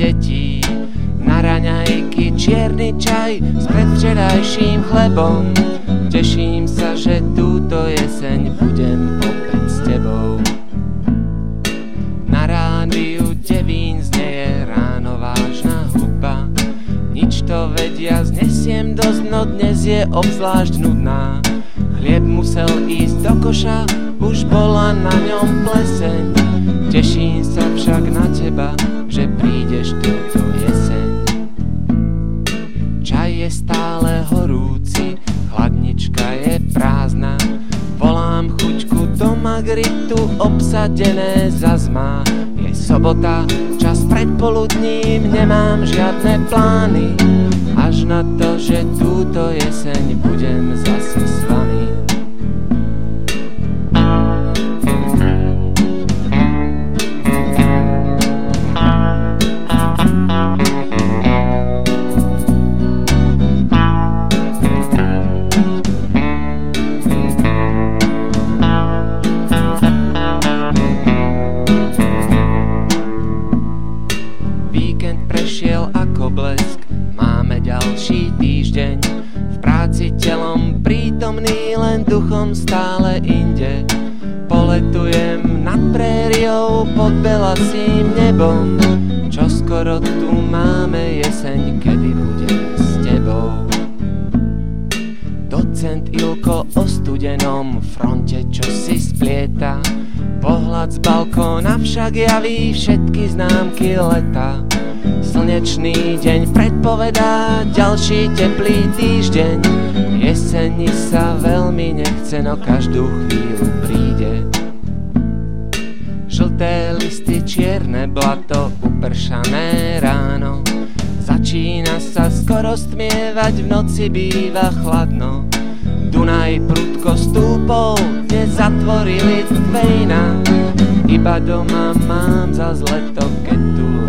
detí. Na raňajky čierny čaj s predvčerajším chlebom. Teším sa, že túto jeseň budem opäť s tebou. Na rádiu Devín znieje ráno vážna hudba. Nič to vedia, znesiem dosť, no dnes je obzvlášť nudná. Chlieb musel ísť do koša, už bola na ňom pleseň. Teším sa však na teba, že prídeš túto jeseň. Čaj je stále horúci, chladnička je prázdna. Volám chuťku do Magritu, obsadené zazmá. Je sobota, čas predpoludním, nemám žiadne plány. Až na to, že túto jeseň budem zase s vami. Prešiel ako blesk, máme ďalší týždeň. V práci telom prítomný, len duchom stále inde. Poletujem nad prériou pod belasým nebom. Čoskoro tu máme jeseň, kedy budem s tebou. Docent Ilko o studenom fronte čosi splieta. Pohľad z balkóna však javí všetky známky leta. Slnečný deň predpovedá ďalší teplý týždeň. Jeseni sa veľmi nechce, no každú chvíľu príde. Žlté listy, čierne blato, upršané ráno. Začína sa skoro stmievať, v noci býva chladno. Dunaj prudko stúpol, dnes zatvorili dvejna. Iba doma mám zas leto, keď tu